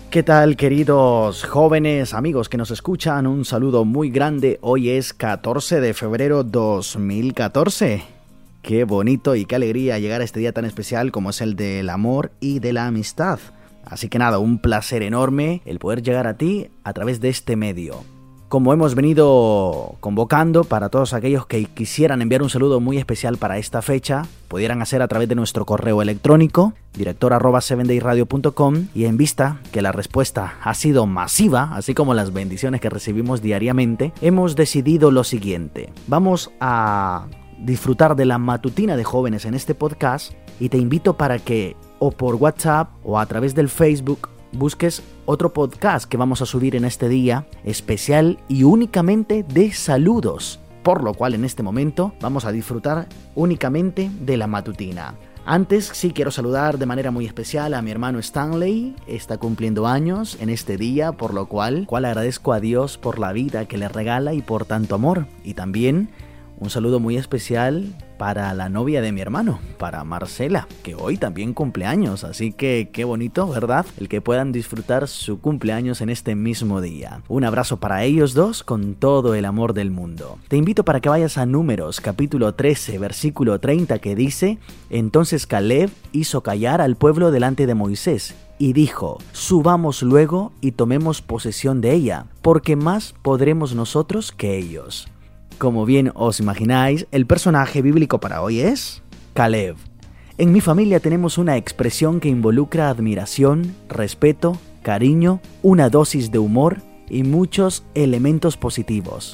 ¿Qué tal, queridos jóvenes amigos que nos escuchan? Un saludo muy grande. Hoy es 14 de febrero 2014. Qué bonito y qué alegría llegar a este día tan especial como es el del amor y de la amistad. Así que nada, un placer enorme el poder llegar a ti a través de este medio. Como hemos venido convocando para todos aquellos que quisieran enviar un saludo muy especial para esta fecha, pudieran hacer a través de nuestro correo electrónico, director@sevendayradio.com, y en vista que la respuesta ha sido masiva, así como las bendiciones que recibimos diariamente, hemos decidido lo siguiente. Vamos a disfrutar de la matutina de jóvenes en este podcast y te invito para que o por WhatsApp o a través del Facebook busques otro podcast que vamos a subir en este día, especial y únicamente de saludos, por lo cual en este momento vamos a disfrutar únicamente de la matutina. Antes sí quiero saludar de manera muy especial a mi hermano Stanley, está cumpliendo años en este día, por lo cual agradezco a Dios por la vida que le regala y por tanto amor. Y también un saludo muy especial para la novia de mi hermano, para Marcela, que hoy también cumple años, así que qué bonito, ¿verdad? El que puedan disfrutar su cumpleaños en este mismo día. Un abrazo para ellos dos con todo el amor del mundo. Te invito para que vayas a Números, capítulo 13, versículo 30, que dice: Entonces Caleb hizo callar al pueblo delante de Moisés, y dijo: Subamos luego y tomemos posesión de ella, porque más podremos nosotros que ellos. Como bien os imagináis, el personaje bíblico para hoy es Caleb. En mi familia tenemos una expresión que involucra admiración, respeto, cariño, una dosis de humor y muchos elementos positivos.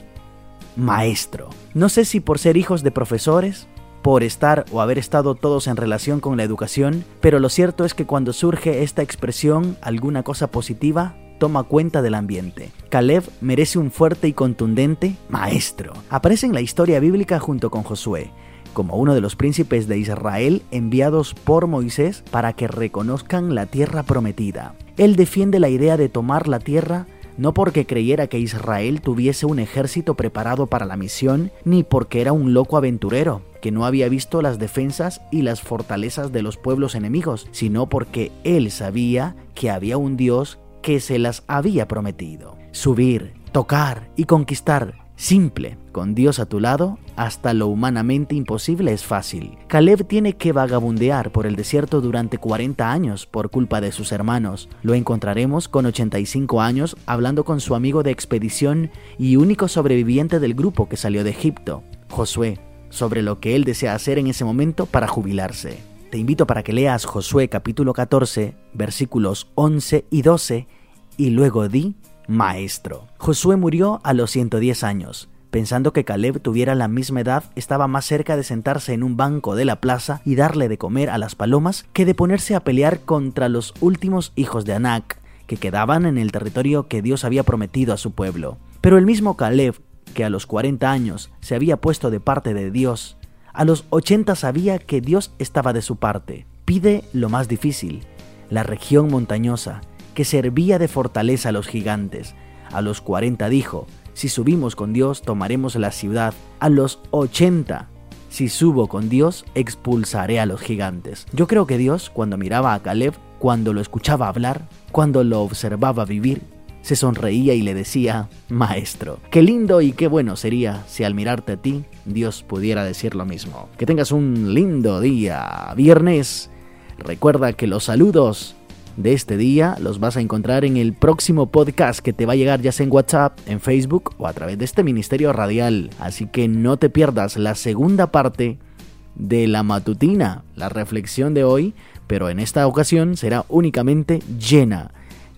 Maestro. No sé si por ser hijos de profesores, por estar o haber estado todos en relación con la educación, pero lo cierto es que cuando surge esta expresión, alguna cosa positiva toma cuenta del ambiente. Caleb merece un fuerte y contundente maestro. Aparece en la historia bíblica junto con Josué, como uno de los príncipes de Israel enviados por Moisés para que reconozcan la tierra prometida. Él defiende la idea de tomar la tierra no porque creyera que Israel tuviese un ejército preparado para la misión, ni porque era un loco aventurero que no había visto las defensas y las fortalezas de los pueblos enemigos, sino porque él sabía que había un Dios que se las había prometido. Subir, tocar y conquistar. Simple, con Dios a tu lado, hasta lo humanamente imposible es fácil. Caleb tiene que vagabundear por el desierto durante 40 años por culpa de sus hermanos. Lo encontraremos con 85 años hablando con su amigo de expedición y único sobreviviente del grupo que salió de Egipto, Josué, sobre lo que él desea hacer en ese momento para jubilarse. Te invito para que leas Josué capítulo 14, versículos 11 y 12, y luego di maestro. Josué murió a los 110 años. Pensando que Caleb tuviera la misma edad, estaba más cerca de sentarse en un banco de la plaza y darle de comer a las palomas que de ponerse a pelear contra los últimos hijos de Anac, que quedaban en el territorio que Dios había prometido a su pueblo. Pero el mismo Caleb, que a los 40 años se había puesto de parte de Dios, a los 80 sabía que Dios estaba de su parte. Pide lo más difícil, la región montañosa, que servía de fortaleza a los gigantes. A los 40 dijo: si subimos con Dios, tomaremos la ciudad. A los 80, si subo con Dios, expulsaré a los gigantes. Yo creo que Dios, cuando miraba a Caleb, cuando lo escuchaba hablar, cuando lo observaba vivir, se sonreía y le decía: maestro. Qué lindo y qué bueno sería si al mirarte a ti, Dios pudiera decir lo mismo. Que tengas un lindo día, viernes. Recuerda que los saludos de este día los vas a encontrar en el próximo podcast que te va a llegar ya sea en WhatsApp, en Facebook o a través de este ministerio radial. Así que no te pierdas la segunda parte de la matutina, la reflexión de hoy, pero en esta ocasión será únicamente llena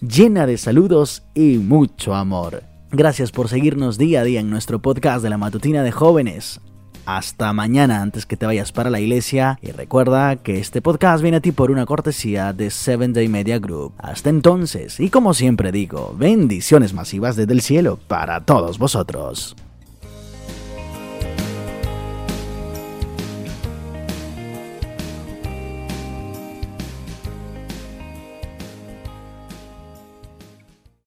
de saludos y mucho amor. Gracias por seguirnos día a día en nuestro podcast de la matutina de jóvenes. Hasta mañana antes que te vayas para la iglesia, y recuerda que este podcast viene a ti por una cortesía de 7 Day Media Group. Hasta entonces, y como siempre digo, bendiciones masivas desde el cielo para todos vosotros.